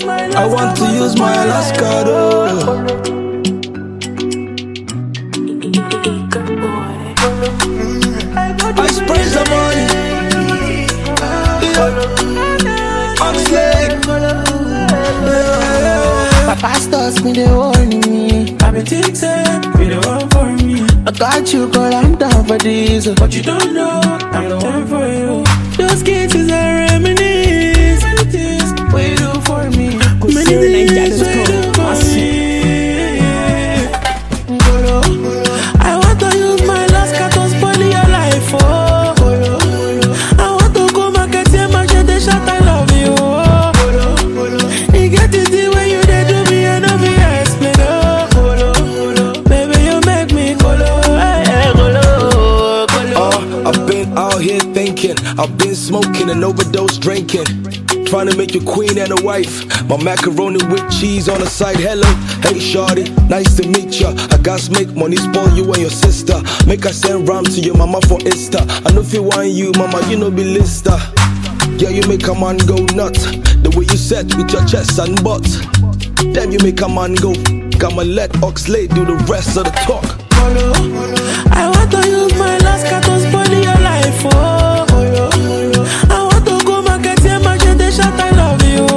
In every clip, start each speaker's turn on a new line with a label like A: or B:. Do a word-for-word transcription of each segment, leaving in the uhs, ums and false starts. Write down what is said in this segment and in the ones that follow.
A: I want to use my Alaska though. I spray some money.
B: My pastors me they warning me.
C: I be think say you the one for me.
B: I got you, girl, I'm down for this.
C: But you don't know I'm the one for you. Those cases are reminisce. Many things what you do for me. Many things what you do for me. I want to use my last car to spoil your life. Oh, I want to go market and market the shot. I love you. Oh, you get it the way you did do me and of you explain. Oh, baby you make me colo. Hey, colo, colo.
A: Uh, I've been out here thinking, I've been smoking and overdose drinking. Trying to make you queen and a wife. My macaroni with cheese on the side. Hello, hey shorty, nice to meet ya. I got to make money, spoil you and your sister. Make I send ram to your mama for Insta. I know if you want you, mama, you know be lister. Yeah, you make a man go nuts. The way you set with your chest and butt. Damn, you make a man go. I'ma let Oxlade do the rest of the talk.
C: I want to use my last car to spoil your life. Oh, I want to go market and market the shot. I love you.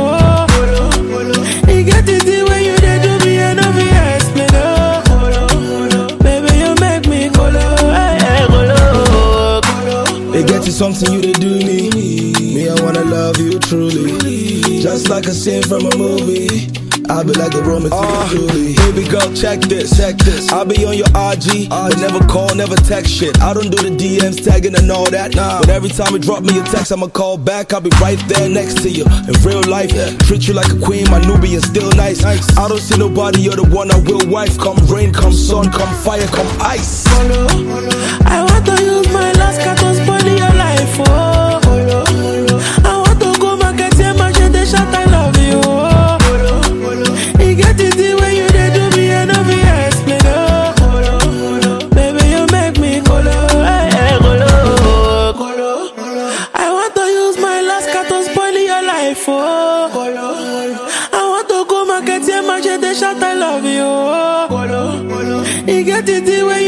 C: Oh, you get it the way you did do me and of you explain. Oh, baby you make me colo. Hey, colo, colo.
A: They get you something you they do me. Me, I wanna love you truly. Just like a scene from a movie. I'll be like a Roman uh, Julie. Baby girl, check this, check this. I'll be on your R G, but never call, never text shit. I don't do the D Ms, tagging and all that. Nah. But every time you drop me a text, I'ma call back. I'll be right there next to you. In real life, yeah. Treat you like a queen, my Nubian still nice. nice. I don't see nobody, you're the one I will wife. Come rain, come sun, come fire, come ice.
C: I want to use my last car to spoil your life. Oh, I want to go market and market the shot. I love you. You get it the way you did do me and of you explain. Oh, baby you make me colo. Hey, colo, colo. I want to use my last car to spoil your life. Oh, I want to go market and market the shot. I love you. You get it the way